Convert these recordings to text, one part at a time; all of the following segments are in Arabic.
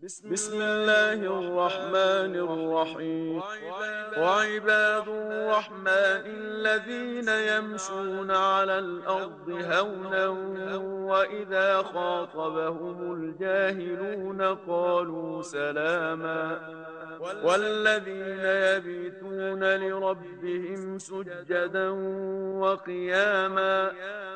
بسم الله الرحمن الرحيم. وعباد الرحمن الذين يمشون على الأرض هونا وإذا خاطبهم الجاهلون قالوا سلاما. والذين يبيتون لربهم سجدا وقياما.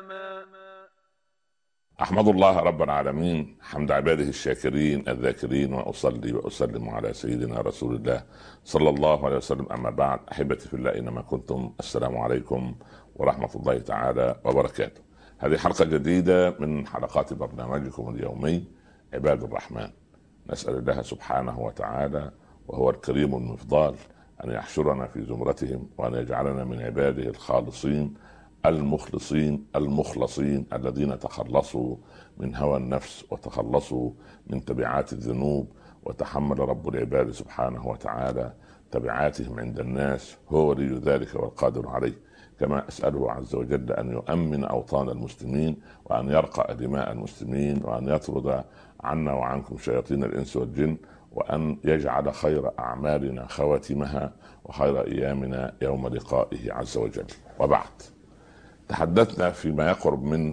أحمد الله رب العالمين حمد عباده الشاكرين الذاكرين، وأصلي وأسلم على سيدنا رسول الله صلى الله عليه وسلم. أما بعد، أحبتي في الله إنما كنتم، السلام عليكم ورحمة الله تعالى وبركاته. هذه حلقة جديدة من حلقات برنامجكم اليومي عباد الرحمن. نسأل الله سبحانه وتعالى وهو الكريم المفضال أن يحشرنا في زمرتهم، وأن يجعلنا من عباده الخالصين المخلصين المخلصين الذين تخلصوا من هوى النفس وتخلصوا من تبعات الذنوب، وتحمل رب العباد سبحانه وتعالى تبعاتهم عند الناس، هو ولي ذلك والقادر عليه. كما أسأله عز وجل أن يؤمن أوطان المسلمين، وأن يرقى دماء المسلمين، وأن يطرد عنا وعنكم شياطين الإنس والجن، وأن يجعل خير أعمالنا خواتمها، وخير أيامنا يوم لقائه عز وجل. وبعد، تحدثنا فيما يقرب من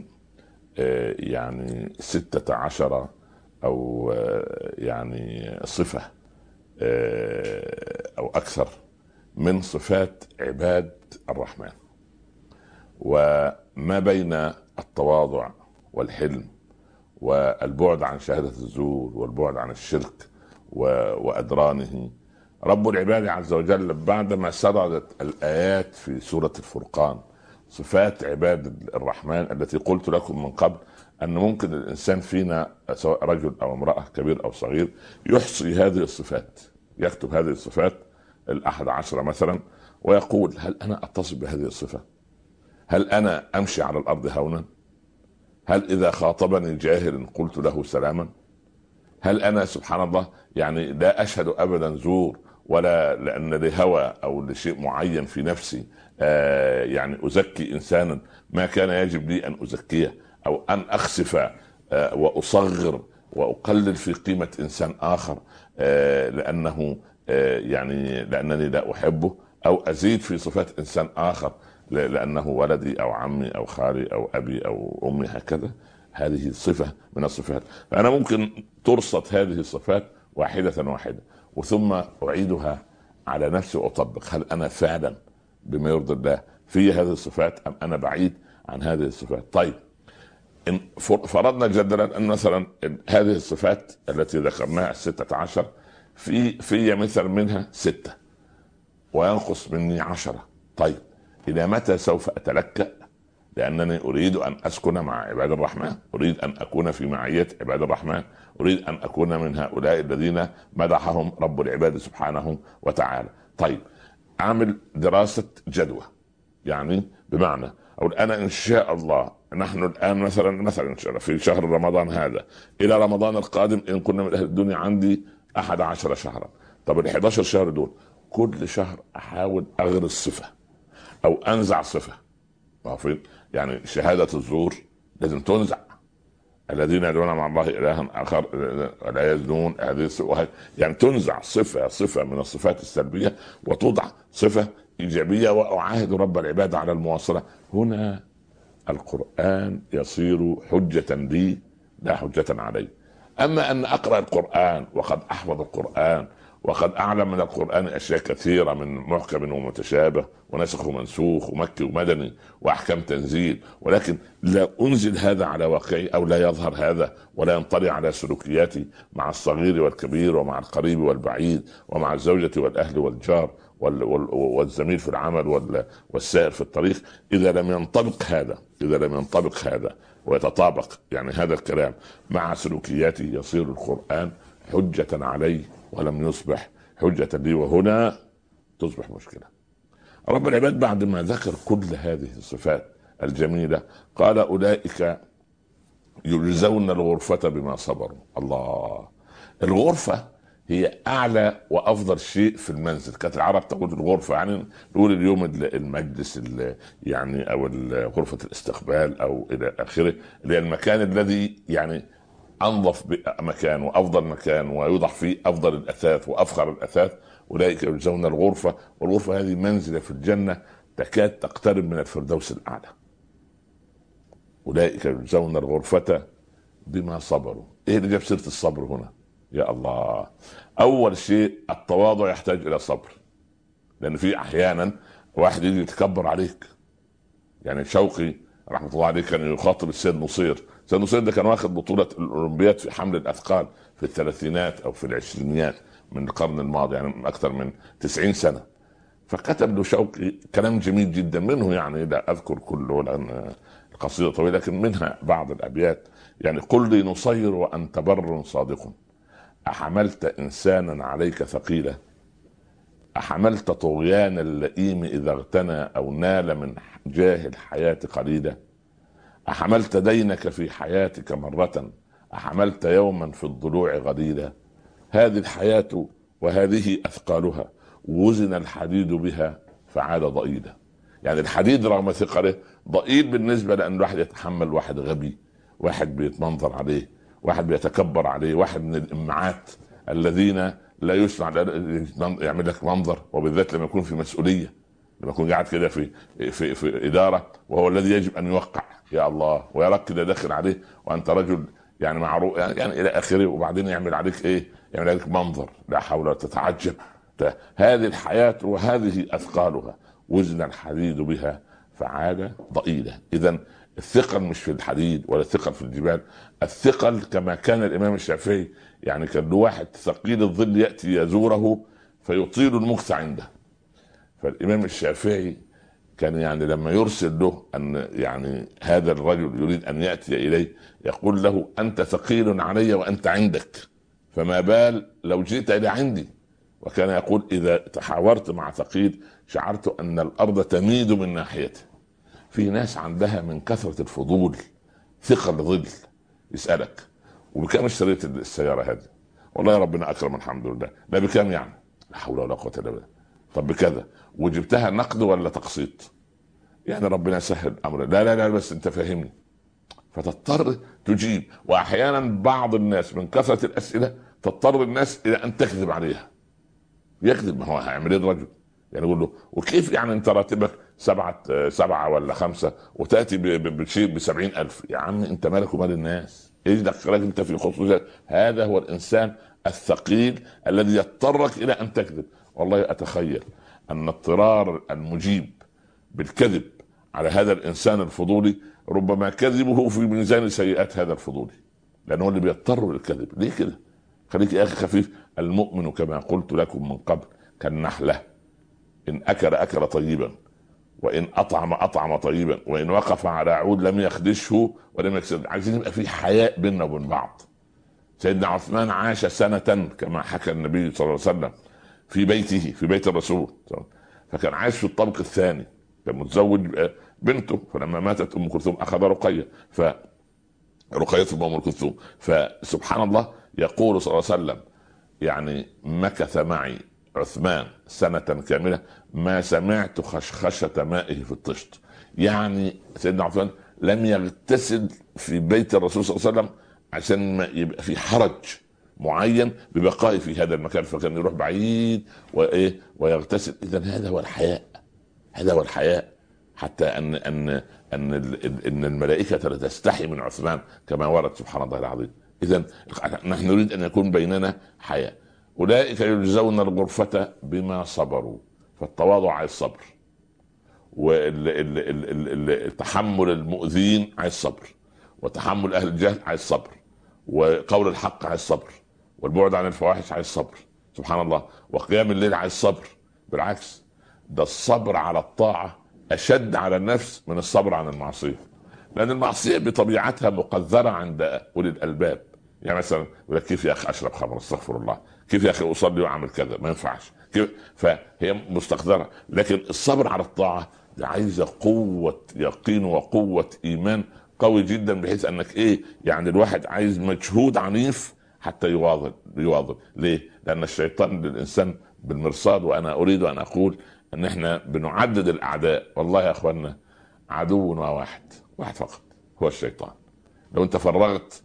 16 أو صفة أو أكثر من صفات عباد الرحمن، وما بين التواضع والحلم والبعد عن شهادة الزور والبعد عن الشرك وأدرانه. رب العباد عز وجل بعدما سردت الآيات في سورة الفرقان صفات عباد الرحمن التي قلت لكم من قبل أن ممكن الإنسان فينا سواء رجل أو امرأة كبير أو صغير يحصي هذه الصفات، يكتب هذه الصفات 11 مثلا، ويقول: هل أنا أتصف بهذه الصفة؟ هل أنا أمشي على الأرض هونا؟ هل إذا خاطبني جاهل قلت له سلاما؟ هل أنا سبحان الله لا أشهد أبدا زور، ولا لأن لهوى أو لشيء معين في نفسي أزكي إنسانا ما كان يجب لي أن أزكيه، أو أن أخسف وأصغر وأقلل في قيمة إنسان آخر لأنه لأنني لا أحبه، أو أزيد في صفات إنسان آخر لأنه ولدي أو عمي أو خالي أو أبي أو أمي، هكذا. هذه صفة من الصفات، فأنا ممكن ترصد هذه الصفات واحدة واحدة، وثم أعيدها على نفسي وأطبق: هل أنا فعلا بما يرضي الله في هذه الصفات، أم أنا بعيد عن هذه الصفات؟ طيب، إن فرضنا جدلا أن مثلا هذه الصفات التي ذكرناها 16 في مثل منها 6 وينقص مني 10. طيب، إلى متى سوف أتلكأ؟ لأنني أريد أن أسكن مع عباد الرحمن، أريد أن أكون في معية عباد الرحمن، أريد أن أكون من هؤلاء الذين مدحهم رب العباد سبحانه وتعالى. طيب، أعمل دراسة جدوى، بمعنى أقول أنا إن شاء الله نحن الآن مثلا في شهر رمضان هذا إلى رمضان القادم إن كنا من أهل الدنيا عندي 11 شهرا. طب 11 شهر دول كل شهر أحاول أغرس صفة أو أنزع صفة. شهادة الزور لازم تنزع، الذين يدعون مع الله إلها آخر لا يزنون، هذه تنزع صفة من الصفات السلبية وتوضع صفة إيجابية، وأعاهد رب العباد على المواصلة. هنا القرآن يصير حجة لي لا حجة علي. أما أن أقرأ القرآن وقد أحفظ القرآن وقد أعلم من القرآن أشياء كثيرة من محكم ومتشابه ونسخ ومنسوخ ومكي ومدني وأحكام تنزيل، ولكن لا أنزل هذا على واقعي، أو لا يظهر هذا ولا ينطلي على سلوكياتي مع الصغير والكبير ومع القريب والبعيد ومع الزوجة والأهل والجار والزميل في العمل والسائر في الطريق. إذا لم ينطبق هذا ويتطابق هذا الكلام مع سلوكياتي، يصير القرآن حجة علي ولم يصبح حجة لي، وهنا تصبح مشكلة. رب العباد بعد ما ذكر كل هذه الصفات الجميلة قال: أولئك يجزون الغرفة بما صبروا. الله، الغرفة هي أعلى وأفضل شيء في المنزل. كانت العرب تقول الغرفة، نقول اليوم المجلس أو غرفة الاستقبال أو إلى آخره، اللي هي المكان الذي انظف مكان وافضل مكان ويوضع فيه افضل الاثاث وافخر الاثاث، اولئك يجزون الغرفه، والغرفه هذه منزله في الجنه تكاد تقترب من الفردوس الاعلى. اولئك يجزون الغرفه بما صبروا. ايه اللي جاب سيره الصبر هنا؟ يا الله، اول شيء التواضع يحتاج الى صبر، لان في احيانا واحد يجي يتكبر عليك. يعني شوقي رحمه الله عليه كان يخاطب السيد نصير. السيد نصير ده كان واخد بطوله الاولمبياد في حمل الاثقال في الثلاثينات او في العشرينيات من القرن الماضي، يعني اكثر من 90 سنه. فكتب له شوقي كلام جميل جدا منه، يعني لا اذكر كله لان القصيده طويله، لكن منها بعض الابيات. يعني قل لي نصير وانت بر صادق، احملت انسانا عليك ثقيلا، أحملت طغيان اللئيم إذا اغتنى أو نال من جاه الحياة قليلا، أحملت دينك في حياتك مرة، أحملت يوما في الضلوع غليلا، هذه الحياة وهذه أثقالها، وزن الحديد بها فعاد ضئيلا. يعني الحديد رغم ثقله ضئيل بالنسبة لأن الواحد يتحمل واحد غبي، واحد بيتمنظر عليه، واحد بيتكبر عليه، واحد من الإمعات الذين لا يسمع يعمل لك منظر، وبالذات لما يكون في مسؤوليه، لما يكون قاعد كده في اداره وهو الذي يجب ان يوقع، يا الله، ويراك كده داخل عليه وانت رجل يعني معروف يعني الى اخره، وبعدين يعمل عليك ايه؟ يعمل عليك منظر، لا حول ولا تتعجب. هذه الحياه وهذه اثقالها، وزن الحديد بها فعاد ضئيلا. اذا الثقل مش في الحديد ولا الثقل في الجبال، الثقل كما كان الامام الشافعي، يعني كان له واحد ثقيل الظل ياتي يزوره فيطيل المكث عنده. فالامام الشافعي كان يعني لما يرسل له ان يعني هذا الرجل يريد ان ياتي اليه، يقول له انت ثقيل علي وانت عندك، فما بال لو جئت الى عندي. وكان يقول اذا تحاورت مع ثقيل شعرت ان الارض تميد من ناحيته. في ناس عندها من كثرة الفضول ثقل ظل، يسألك وبكم اشتريت السيارة هذه؟ والله يا ربنا أكرم الحمد لله. لا بكم يعني؟ لا حول ولا قوة إلا بالله. طب بكذا، وجبتها نقد ولا تقسيط؟ يعني ربنا سهل الأمر. لا لا لا بس أنت فاهمني. فتضطر تجيب. وأحيانا بعض الناس من كثرة الأسئلة تضطر الناس إلى أن تكذب عليها. يكذب، ما هو هيعمل ايه الرجل؟ يعني يقول له وكيف يعني انت راتبك سبعة ولا 5 وتأتي بشيء ب70,000؟ يا عم انت مالك ومال الناس، ايش دخلك انت في خصوصيات؟ هذا هو الانسان الثقيل الذي يضطرك الى ان تكذب. والله اتخيل ان اضطرار المجيب بالكذب على هذا الانسان الفضولي ربما كذبه في ميزان سيئات هذا الفضولي، لانه اللي بيضطر للكذب. ليه كده؟ خليك يا اخي خفيف. المؤمن كما قلت لكم من قبل كالنحلة، ان اكل طيبا، وان اطعم طيبا، وان وقف على عود لم يخدشه ولم يكسر. عايزين يبقى في حياء بيننا وبين بعض. سيدنا عثمان عاش سنة كما حكى النبي صلى الله عليه وسلم في بيته، في بيت الرسول، فكان عايش في الطابق الثاني، كان متزوج بنته، فلما ماتت ام كلثوم اخذ رقية، رقية ام كلثوم. فسبحان الله يقول صلى الله عليه وسلم يعني مكث معي عثمان سنة كاملة ما سمعت خشخشة مائه في الطشت. يعني سيدنا عثمان لم يغتسل في بيت الرسول صلى الله عليه وسلم عشان ما يبقى في حرج معين ببقائه في هذا المكان، فكان يروح بعيد ويغتسل. اذا هذا هو الحياء، هذا هو الحياء. حتى ان الملائكة لا تستحي من عثمان كما ورد سبحان الله العظيم. اذا نحن نريد ان يكون بيننا حياء. اولئك يجزون الغرفة بما صبروا. فالتواضع عايز صبر، والتحمل المؤذين عايز صبر، وتحمل اهل الجهل عايز صبر، وقول الحق عايز صبر، والبعد عن الفواحش عايز صبر. سبحان الله. وقيام الليل عايز صبر. بالعكس، ده الصبر على الطاعة اشد على النفس من الصبر عن المعصية، لان المعصية بطبيعتها مقذرة عند اولي الالباب. يعني مثلا يقول لك كيف يا اخي اشرب خمر؟ استغفر الله. كيف يا اخي اصلي واعمل كذا؟ ما ينفعش. كيف؟ فهي مستقذرة. لكن الصبر على الطاعة عايزة قوة يقين وقوة ايمان قوي جدا، بحيث انك يعني الواحد عايز مجهود عنيف حتى يواظب. ليه؟ لان الشيطان للانسان بالمرصاد. وانا اريد ان اقول ان احنا بنعدد الاعداء، والله يا اخوانا عدونا واحد فقط، هو الشيطان. لو انت فرغت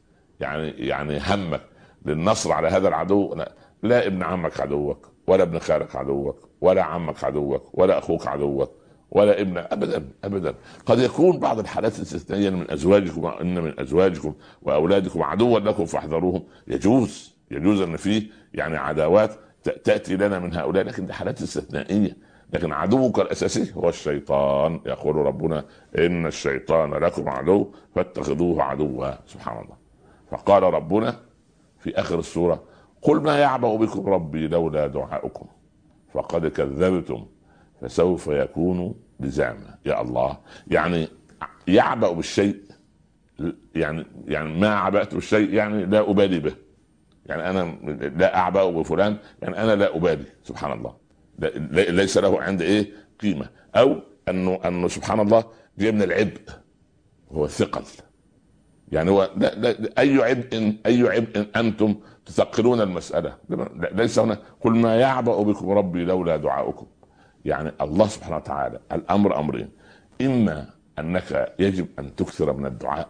يعني همك للنصر على هذا العدو. لا ابن عمك عدوك، ولا ابن خالك عدوك، ولا عمك عدوك، ولا اخوك عدوك، ولا ابن، ابدا ابدا. قد يكون بعض الحالات الاستثنائيه من ازواجكم، ان من ازواجكم واولادكم عدوا لكم فاحذروهم. يجوز ان فيه يعني عداوات تاتي لنا من هؤلاء، لكن دي حالات استثنائيه. لكن عدوك الاساسي هو الشيطان. يقول ربنا ان الشيطان لكم عدو فاتخذوه عدوا. سبحان الله. فقال ربنا في اخر السوره قل ما يعبأ بكم ربي لولا دعاؤكم فقد كذبتم فسوف يكون لزاما. يا الله، يعني يعبأ بالشيء، يعني ما عبأت بالشيء يعني لا أبالي به. يعني أنا لا أعبأ بفلان، يعني أنا لا أبالي. سبحان الله. ليس له عند إيه قيمة. أو أنه سبحان الله جاء من العبء، هو الثقل. يعني هو لا أي عبء أنتم تثقلون المسألة. ليس هنا قل ما يعبأ بكم ربي لولا دعاؤكم. يعني الله سبحانه وتعالى الأمر أمرين: إما أنك يجب أن تكثر من الدعاء،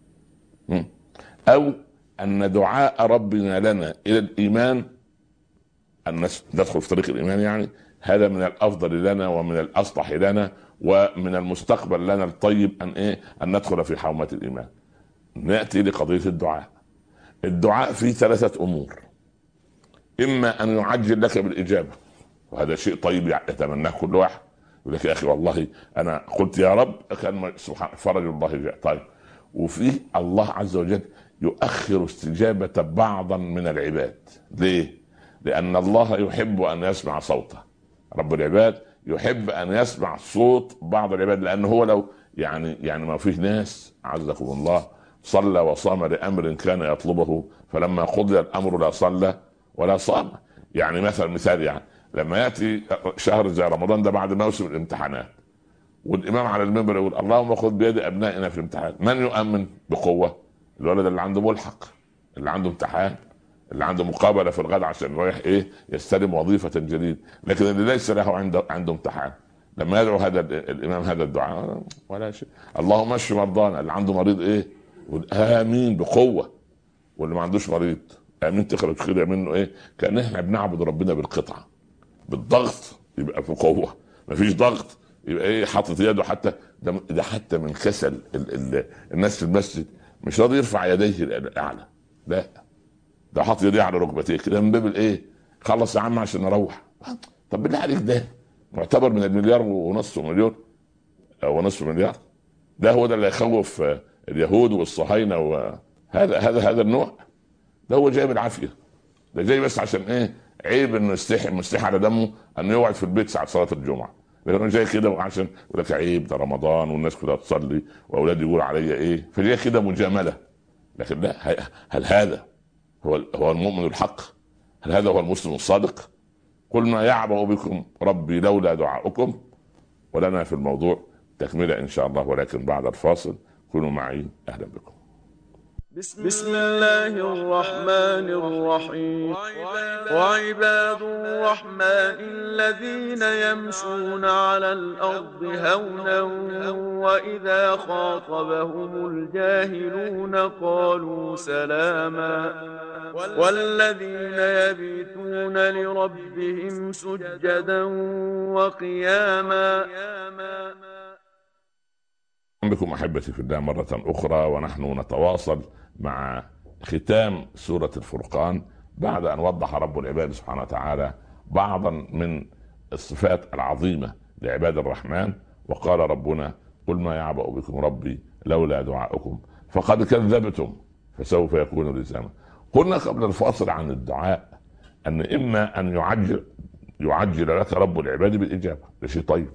أو أن دعاء ربنا لنا إلى الإيمان، أن ندخل في طريق الإيمان، يعني هذا من الأفضل لنا ومن الأصلح لنا ومن المستقبل لنا الطيب أن ندخل في حومة الإيمان. نأتي لقضية الدعاء. الدعاء فيه 3 أمور: إما أن يعجل لك بالإجابة، وهذا شيء طيب يتمناه كل واحد، يقول لك يا أخي والله أنا قلت يا رب كان سبحان فرج الله جاء. طيب، وفي الله عز وجل يؤخر استجابة بعضا من العباد. ليه؟ لأن الله يحب أن يسمع صوته. رب العباد يحب أن يسمع صوت بعض العباد، لأنه هو لو يعني ما فيه ناس عزكم الله صلى وصام لأمر كان يطلبه، فلما قضي الأمر لا صلى ولا صام. يعني مثال يعني لما يأتي شهر زي رمضان ده بعد موسم الامتحانات، والإمام على المنبر يقول اللهم خذ بيد أبنائنا في الامتحان، من يؤمن بقوة؟ الولد اللي عنده ملحق، اللي عنده امتحان، اللي عنده مقابلة في الغد عشان رايح يستلم وظيفة جديدة. لكن اللي ليس له عنده امتحان، لما يدعو هذا الإمام هذا الدعاء ولا شيء، اللهم اشف مرضانا، اللي عنده مريض آمين بقوة، واللي ما عندوش مريض آمين تخرج كده منه كأن احنا بنعبد ربنا بالقطعة. بالضغط يبقى في قوة، مفيش ضغط يبقى حاطط يده. حتى ده حتى من كسل الناس في المسجد مش راضي يرفع يديه الأعلى، لا ده حاطط يديه على ركبتيه كده من باب خلص يا عم عشان نروح. طب بالله عليك، ده معتبر من المليار ونصف مليون او نصف مليار، ده هو ده اللي يخوف اليهود والصهاينة. وهذا النوع ده هو جاي بالعافية، ده جاي بس عشان عيب انه مستحي على دمه انه يقعد في البيت ساعة صلاة الجمعة، لانه جاي كده وعشان يقول لك عيب ده رمضان والناس كلها تصلي واولادي يقول عليا فجاي كده مجاملة. لكن لا، هل هذا هو المؤمن الحق؟ هل هذا هو المسلم الصادق؟ قل ما يعبأ بكم ربي لولا دعاؤكم. ولنا في الموضوع تكملة إن شاء الله، ولكن بعد الفاصل. كونوا معي، أهلا بكم. بسم الله الرحمن الرحيم. وعباد الرحمن الذين يمشون على الأرض هونا وإذا خاطبهم الجاهلون قالوا سلاما والذين يبيتون لربهم سجدا وقياما. بكم أحبتي في الله مرة أخرى، ونحن نتواصل مع ختام سورة الفرقان بعد أن وضح رب العباد سبحانه وتعالى بعضا من الصفات العظيمة لعباد الرحمن. وقال ربنا قل ما يعبأ بكم ربي لولا دعاؤكم فقد كذبتم فسوف يكون لزاما. قلنا قبل الفاصل عن الدعاء أن إما أن يعجل لك رب العباد بالإجابة، ده شيء طيب،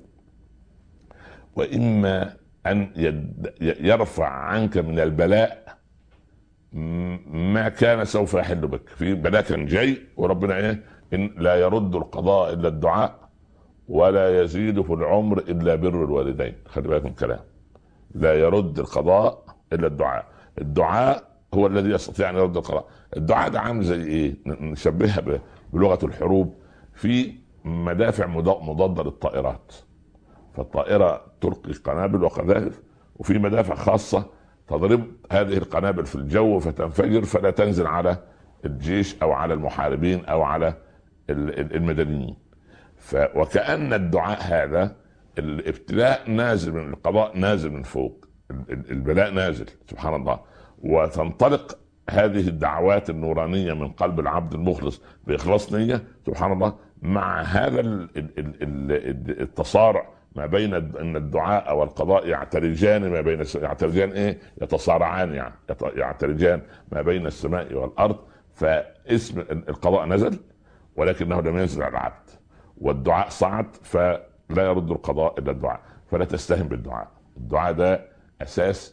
وإما أن يرفع عنك من البلاء ما كان سوف يحل بك. في بلاء كان جاي وربنا إن لا يرد القضاء إلا الدعاء ولا يزيد في العمر إلا بر الوالدين. خلي بالكم كلام، لا يرد القضاء إلا الدعاء. الدعاء هو الذي يستطيع أن يرد القضاء. الدعاء ده عامل زي نشبهها بلغة الحروب، في مدافع مضادة للطائرات، فالطائرة تلقي قنابل وقذائف، وفي مدافع خاصة تضرب هذه القنابل في الجو فتنفجر فلا تنزل على الجيش او على المحاربين او على المدنيين. وكأن الدعاء هذا الابتلاء نازل من القضاء، نازل من فوق، البلاء نازل سبحان الله، وتنطلق هذه الدعوات النورانية من قلب العبد المخلص بإخلاص نية سبحان الله، مع هذا التصارع ما بين ان الدعاء والقضاء يعترجان ما بين يعترجان ايه يتصارعان، يعني يعترجان ما بين السماء والارض. فاسم القضاء نزل ولكنه لم ينزل على العبد، والدعاء صعد فلا يرد القضاء الا الدعاء. فلا تستهن بالدعاء، الدعاء ده اساس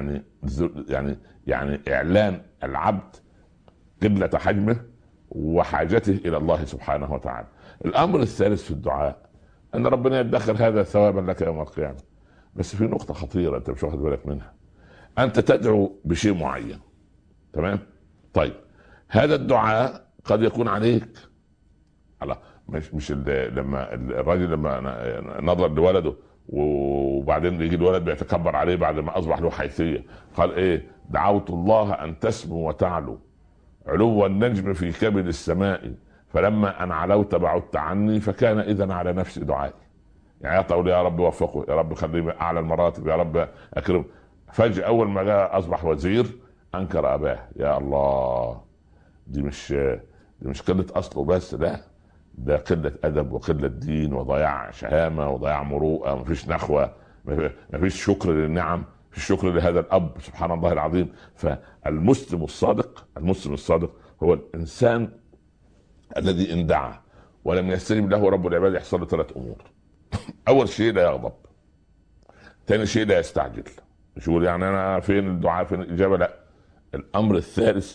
يعني اعلان العبد قلة حجمه وحاجته الى الله سبحانه وتعالى. الامر الثالث في الدعاء ان ربنا يدخر هذا ثوابا لك يوم القيامه. بس في نقطه خطيره انت مش واخد بالك منها، انت تدعو بشيء معين تمام، طيب هذا الدعاء قد يكون عليك الله، مش لما الراجل لما نظر لولده وبعدين يجي الولد بيتكبر عليه بعد ما اصبح له حيثيه، قال ايه؟ دعوت الله ان تسمو وتعلو علو النجم في كبد السماء، فلما ان علوت بعدت عني، فكان اذا على نفس دعائي. يعني يطول يا رب وفقه، يا رب خليه اعلى المراتب، يا رب اكرمه. فجأة اول ما جاء اصبح وزير انكر اباه. يا الله، دي مش قله اصله بس، ده قله ادب وقله دين وضياع شهامه وضياع مروءه، مفيش نخوه، مفيش شكر للنعم، مفيش شكر لهذا الاب سبحان الله العظيم. فالمسلم الصادق هو الانسان الذي ان دعا ولم يستجب له رب العباد يحصل له 3 امور. اول شيء لا يغضب، ثاني شيء لا يستعجل، مش يقول يعني انا فين الدعاء فين الاجابه، لا. الامر الثالث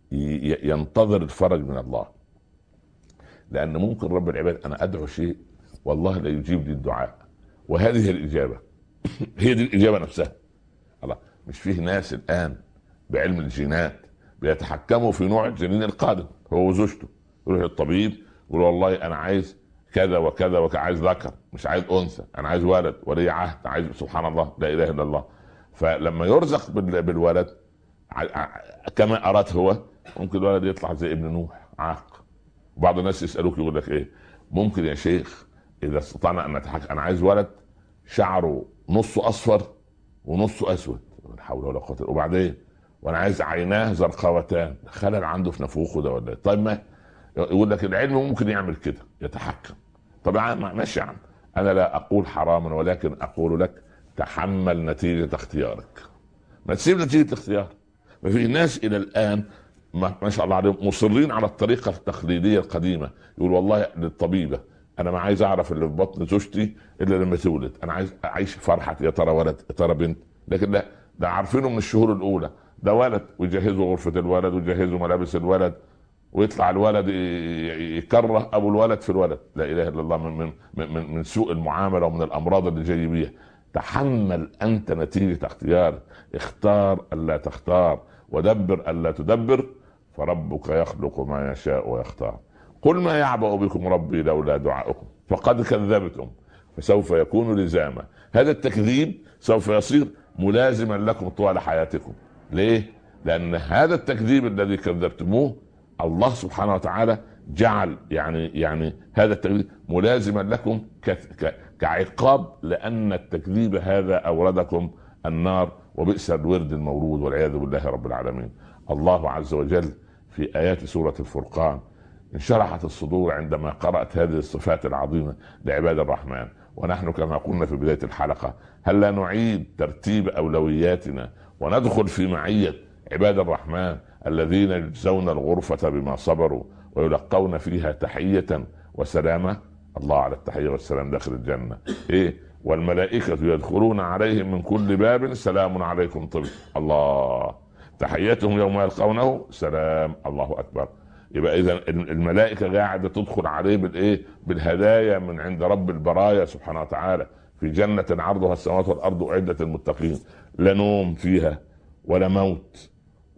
ينتظر الفرج من الله، لان ممكن رب العباد انا ادعو شيء والله لا يجيب لي الدعاء، وهذه الاجابه هي دي الاجابه نفسها. الله، مش فيه ناس الان بعلم الجينات بيتحكموا في نوع الجنين القادم، هو وزوجته يروح الطبيب يقول والله انا عايز كذا وكذا وكذا، عايز ذكر مش عايز انثى، انا عايز ولد ولي عهد، عايز سبحان الله لا اله الا الله. فلما يرزق بالولد كما اراد هو، ممكن الولد يطلع زي ابن نوح عاق. بعض الناس يسالوك يقول لك ايه، ممكن يا شيخ اذا استطعنا ان نتحكم، انا عايز ولد شعره نصه اصفر ونصه اسود، لا حول ولا قوه، وبعدين وانا عايز عيناه زرقاوتان، خلل عنده في نافوخه ده ولا؟ طيب ما يقول لك العلم ممكن يعمل كده يتحكم. طبعا ماشي يعني، انا لا اقول حراما ولكن اقول لك تحمل نتيجه اختيارك، ما تسيب نتيجه الاختيار. ما في ناس الى الان ما شاء الله عليهم مصرين على الطريقه التقليديه القديمه، يقول والله للطبيبه انا ما عايز اعرف اللي في بطن زوجتي الا لما تولد، انا عايز اعيش فرحه يا ترى ولد يا ترى بنت. لكن لا، ده عارفينه من الشهور الاولى ده ولد، ويجهزوا غرفه الولد ويجهزوا ملابس الولد، ويطلع الولد يكره ابو الولد في الولد. لا اله الا الله، من سوء المعامله ومن الامراض اللي جاي بيها. تحمل انت نتيجه اختيارك، اختار الا تختار ودبر الا تدبر، فربك يخلق ما يشاء ويختار. قل ما يعبأ بكم ربي لولا دعاؤكم فقد كذبتم فسوف يكون لزاما. هذا التكذيب سوف يصير ملازما لكم طوال حياتكم. ليه؟ لان هذا التكذيب الذي كذبتموه الله سبحانه وتعالى جعل يعني هذا التكذيب ملازما لكم كعقاب، لان التكذيب هذا اوردكم النار، وبئس الورد المورود والعياذ بالله رب العالمين. الله عز وجل في ايات سورة الفرقان انشرحت الصدور عندما قرأت هذه الصفات العظيمة لعباد الرحمن. ونحن كما قلنا في بداية الحلقة، هل لا نعيد ترتيب أولوياتنا وندخل في معية عباد الرحمن الذين يجزون الغرفة بما صبروا ويلقون فيها تحية وسلامة؟ الله على التحية والسلام داخل الجنة. ايه؟ والملائكة يدخلون عليهم من كل باب سلام عليكم طب. الله، تحيتهم يوم يلقونه سلام. الله أكبر. يبقى اذا الملائكه قاعده تدخل عليه بالايه؟ بالهدايا من عند رب البرايا سبحانه وتعالى في جنه عرضها السماوات والارض اعدت للمتقين. لا نوم فيها ولا موت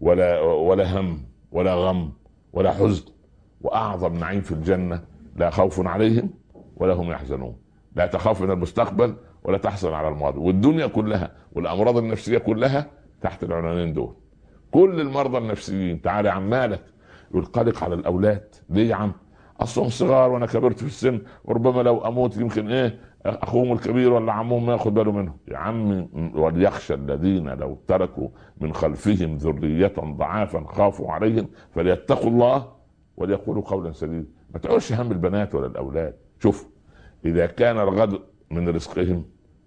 ولا هم ولا غم ولا حزن. واعظم نعيم في الجنه لا خوف عليهم ولا هم يحزنون، لا تخاف من المستقبل ولا تحزن على الماضي. والدنيا كلها والامراض النفسيه كلها تحت العنوانين دول. كل المرضى النفسيين تعال يا عم مالك، يقول قلق على الاولاد. ليه يا عم؟ اصلهم صغار وانا كبرت في السن، وربما لو اموت يمكن اخوهم الكبير ولا عمهم ما ياخد باله منهم. يا عم وليخشى الذين لو تركوا من خلفهم ذرية ضعافا خافوا عليهم فليتقوا الله وليقولوا قولا سديدا. ما تعوش هم البنات ولا الاولاد. شوف، اذا كان الغد من رزقهم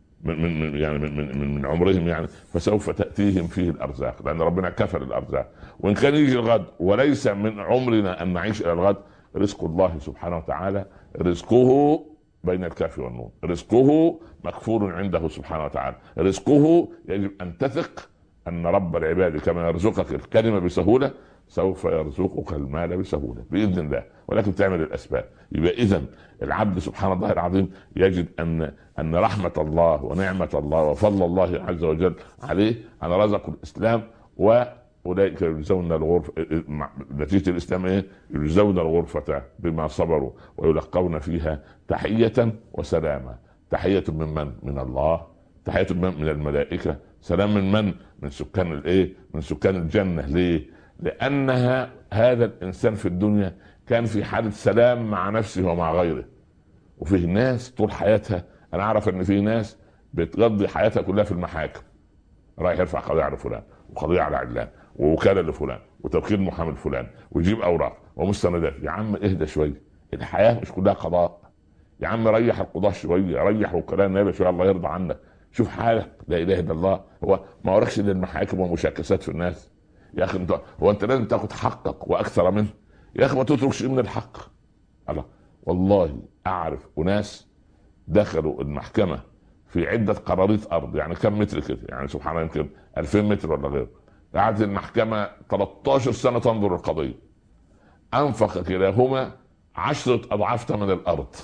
من عمرهم يعني، فسوف تأتيهم فيه الأرزاق، لأن ربنا كفل الأرزاق. وإن كان يجي الغد وليس من عمرنا أن نعيش إلى الغد، رزق الله سبحانه وتعالى رزقه بين الكاف والنون، رزقه مكفول عنده سبحانه وتعالى. رزقه يجب أن تثق أن رب العباد كما يرزقك الكلمة بسهولة سوف يرزقك المال بسهولة بإذن الله، ولكن تعمل الأسباب. يبقى إذن العبد سبحان الله العظيم يجد أن رحمة الله ونعمة الله وفضل الله عز وجل عليه أن رزق الإسلام، وأولئك يجزون الغرفة. نتيجة الإسلام يجزون الغرفة بما صبروا ويلقون فيها تحية وسلامة. تحية من الله، تحية من الملائكة، سلام من سكان من سكان الجنة. ليه؟ لأنها هذا الإنسان في الدنيا كان في حالة سلام مع نفسه ومع غيره. وفيه ناس طول حياتها، أنا أعرف أن في ناس بتقضي حياتها كلها في المحاكم، رايح يرفع قضية على فلان وقضية على علان ووكالة لفلان وتوكيل محامي فلان ويجيب أوراق ومستندات. يا عم اهدى شوية، الحياة مش كلها قضاء. يا عم ريح القضاة شوية، ريح وكلاء النيابة شوية، الله يرضى عنك. شوف حالك، لا إله إلا الله. هو ما وراكش للمحاكم ومشاكسات في الناس يا أخي. أنت لازم تاخد حقك وأكثر منه يا أخي، ما تتركش من الحق. الله والله أعرف أناس دخلوا المحكمة في عدة قراريط أرض، يعني كم متر كده، يعني سبحان الله يمكن 2000 متر ولا غير. قعدت المحكمة 13 سنة تنظر القضية، أنفق كلاهما 10 أضعاف ثمن الأرض.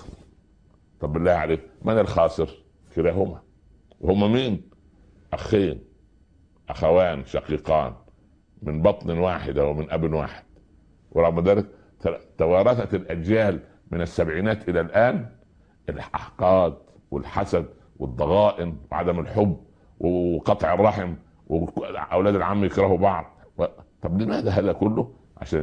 طب بالله عليك من الخاسر؟ كلاهما. وهم مين؟ أخين، أخوان شقيقان من بطن واحدة ومن أب واحد، ورغم ذلك توارثت الأجيال من السبعينات إلى الآن الأحقاد والحسد والضغائن وعدم الحب وقطع الرحم، وأولاد العم يكرهوا بعض. طب لماذا هذا كله؟ عشان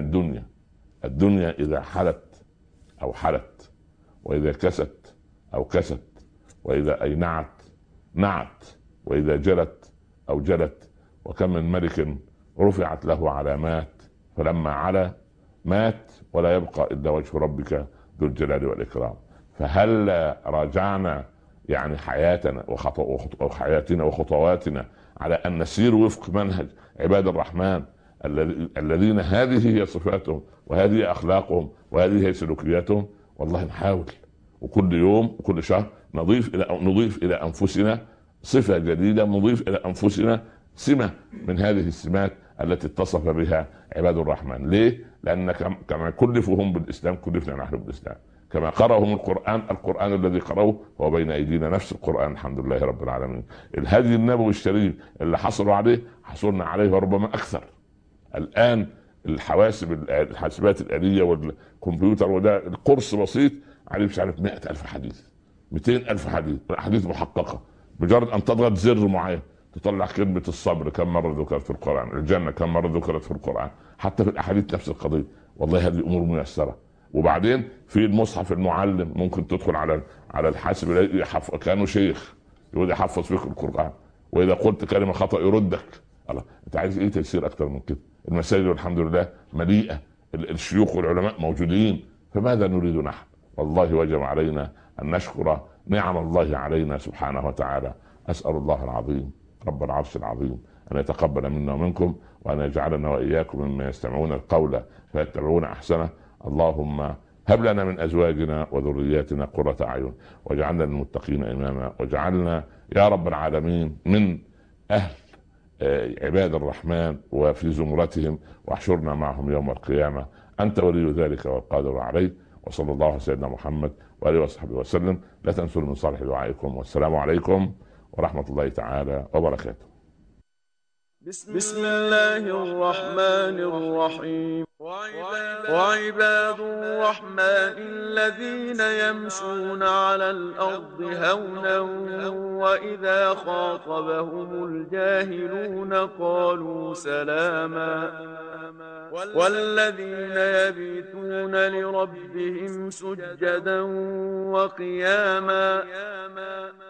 الدنيا إذا حلت أو حلت، وإذا كست أو كست، وإذا أينعت نعت، وإذا جلت أو جلت. وكم من ملك رفعت له علامات فلما علا مات ولا يبقى إلا وجه ربك ذو الجلال والإكرام. فهل راجعنا يعني حياتنا وحياتنا وخطواتنا على أن نسير وفق منهج عباد الرحمن الذين هذه هي صفاتهم وهذه أخلاقهم وهذه هي سلوكياتهم؟ والله نحاول، وكل يوم وكل شهر نضيف إلى أنفسنا صفة جديدة، نضيف إلى أنفسنا سمة من هذه السمات التي اتصف بها عباد الرحمن. ليه؟ لأن كما كلفهم بالإسلام كلفنا نحن بالإسلام، كما قرأهم القرآن الذي قرأوه هو بين أيدينا نفس القرآن الحمد لله رب العالمين. الهدي النبوي الشريف اللي حصلوا عليه حصلنا عليه وربما أكثر. الآن الحاسبات الآلية والكمبيوتر وده القرص بسيط عليه مش عارف 100,000 حديث 200,000 حديث محققة. مجرد أن تضغط زر معين تطلع كلمة الصبر كم مرة ذكرت في القرآن، الجنة كم مرة ذكرت في القرآن، حتى في الأحاديث نفس القضية. والله هذه أمور ميسرة. وبعدين في المصحف المعلم ممكن تدخل على الحاسب كانوا شيخ يقول يحفظ فيك القرآن، وإذا قلت كلمة خطأ يردك. الله، أنت عايز إيه تيسير أكتر من كده؟ المساجد والحمد لله مليئة، الشيوخ والعلماء موجودين، فماذا نريد نحن؟ والله وجب علينا أن نشكر نعم الله علينا سبحانه وتعالى. أسأل الله العظيم رب العرش العظيم أن يتقبل منا ومنكم، وأن يجعلنا وإياكم مما يستمعون القول فيتبعون أحسنه. اللهم هب لنا من أزواجنا وذرياتنا قرة أعين، واجعلنا للمتقين إماما، واجعلنا يا رب العالمين من أهل عباد الرحمن وفي زمرتهم، واحشرنا معهم يوم القيامة. أنت ولي ذلك والقادر عليه. وصلى الله على سيدنا محمد وآله وصحبه وسلم. لا تنسوا من صالح دعائكم، والسلام عليكم ورحمة الله تعالى وبركاته. بسم الله الرحمن الرحيم. وعباد الرحمن الذين يمشون على الأرض هونا وإذا خاطبهم الجاهلون قالوا سلاما. والذين يبيتون لربهم سجدا وقياما